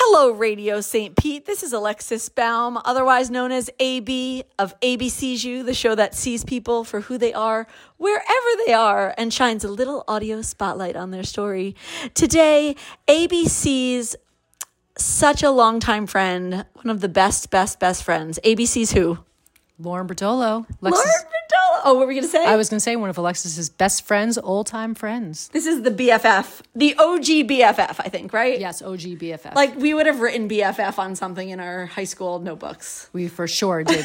Hello, Radio St. Pete. This is Alexis Baum, otherwise known as AB of ABC's You, the show that sees people for who they are, wherever they are, and shines a little audio spotlight on their story. Today, ABC's such a longtime friend, one of the best friends. ABC's who? Lauren Bertolo. Lauren Bertolo. Oh, what were we going to say? I was going to say one of Alexis's best friends, old-time friends. This is the BFF, the OG BFF, I think, right? Yes, OG BFF. Like, we would have written BFF on something in our high school notebooks. We for sure did.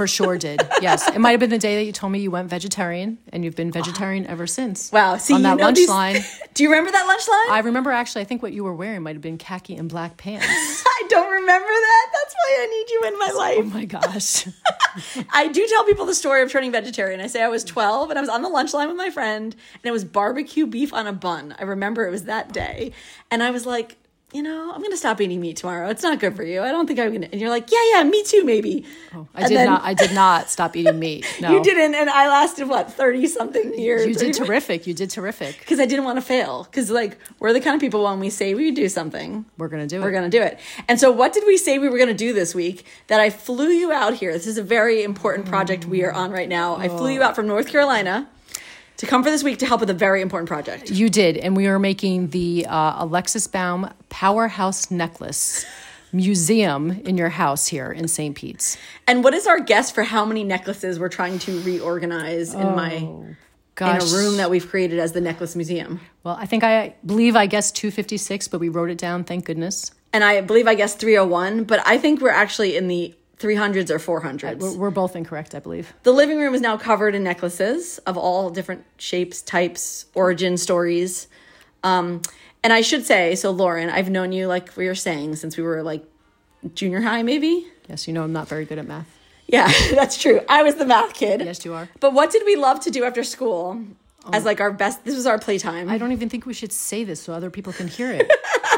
Yes. It might have been the day that you told me you went vegetarian, and you've been vegetarian ever since. Wow. See, on that lunch line. Do you remember that lunch line? I remember, actually, I think what you were wearing might have been khaki and black pants. I don't remember that. That's why I need you in my life. Oh, my gosh. I do tell people the story of turning vegetarian. I say I was 12 and I was on the lunch line with my friend and it was barbecue beef on a bun. I remember it was that day. And I was like, I'm going to stop eating meat tomorrow. It's not good for you. I don't think I'm going to. And you're like, yeah, me too, maybe. Oh, I did not stop eating meat. No. You didn't. And I lasted, 30-something years. You did terrific. Because I didn't want to fail. Because, we're the kind of people when we say we would do something, we're going to do it. We're going to do it. And so what did we say we were going to do this week that I flew you out here? This is a very important project we are on right now. I flew you out from North Carolina to come for this week to help with a very important project. You did, and we are making the Alexis Baum Powerhouse Necklace Museum in your house here in St. Pete's. And what is our guess for how many necklaces we're trying to reorganize in in a room that we've created as the Necklace Museum? Well, I believe I guessed 256, but we wrote it down, thank goodness. And I believe I guessed 301, but I think we're actually in the 300s or 400s. We're both incorrect, I believe. The living room is now covered in necklaces of all different shapes, types, origin stories. And I should say, so Lauren, I've known you, like we were saying, since we were junior high, maybe? Yes, I'm not very good at math. Yeah, that's true. I was the math kid. Yes, you are. But what did we love to do after school as our best? This was our playtime. I don't even think we should say this so other people can hear it.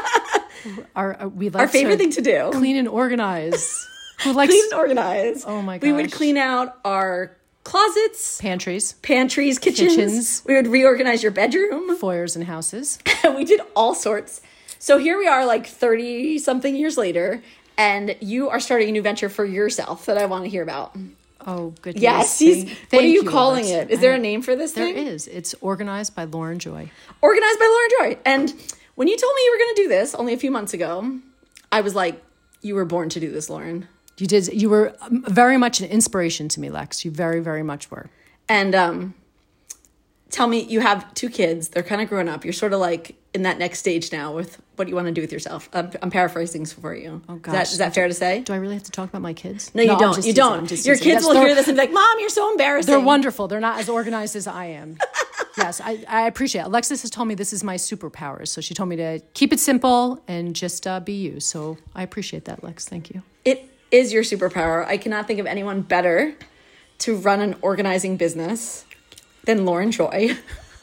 Our favorite thing to do. Clean and organize. Clean and organize. Oh my gosh. We would clean out our closets. Pantries, kitchens. We would reorganize your bedroom. Foyers and houses. We did all sorts. So here we are 30-something years later, and you are starting a new venture for yourself that I want to hear about. Oh, goodness. Yes. What are you calling it? Is there a name for this thing? There is. It's Organized by Lauren Joy. Organized by Lauren Joy. And when you told me you were going to do this only a few months ago, I was like, you were born to do this, Lauren. You did. You were very much an inspiration to me, Lex. You very, very much were. And tell me, you have 2 kids. They're kind of grown up. You're sort of in that next stage now with what you want to do with yourself. I'm paraphrasing for you. Oh, gosh. Is that fair to say? Do I really have to talk about my kids? No, you don't. You don't. Your kids will hear this and be like, Mom, you're so embarrassing. They're wonderful. They're not as organized as I am. Yes, I appreciate it. Alexis has told me this is my superpowers. So she told me to keep it simple and just be you. So I appreciate that, Lex. Thank you. It is your superpower. I cannot think of anyone better to run an organizing business than Lauren Joy.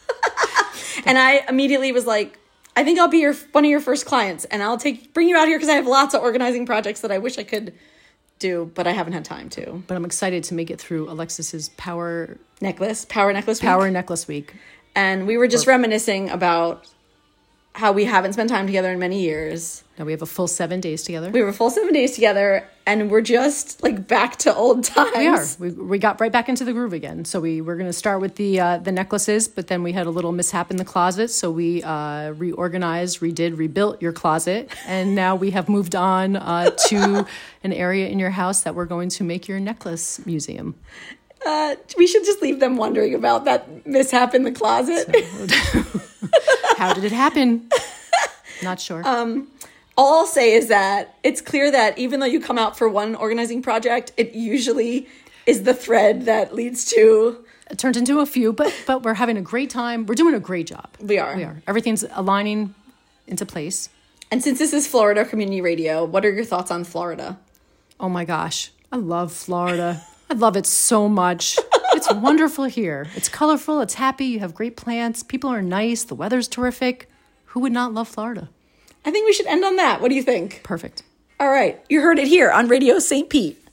And I immediately was like, I think I'll be one of your first clients, and I'll bring you out here because I have lots of organizing projects that I wish I could do, but I haven't had time to. But I'm excited to make it through Alexis's Power Necklace Week. And we were just reminiscing about how we haven't spent time together in many years. Now we have a full 7 days together. We were full 7 days together, and we're just back to old times. We are. We got right back into the groove again. So we were going to start with the necklaces, but then we had a little mishap in the closet. So we reorganized, rebuilt your closet, and now we have moved on to an area in your house that we're going to make your necklace museum. We should just leave them wondering about that mishap in the closet. How did it happen? Not sure. All I'll say is that it's clear that even though you come out for one organizing project, it usually is the thread that leads to... It turns into a few, but we're having a great time. We're doing a great job. We are. Everything's aligning into place. And since this is Florida Community Radio, what are your thoughts on Florida? Oh my gosh. I love Florida. I love it so much. It's wonderful here. It's colorful. It's happy. You have great plants. People are nice. The weather's terrific. Who would not love Florida? I think we should end on that. What do you think? Perfect. All right. You heard it here on Radio St. Pete.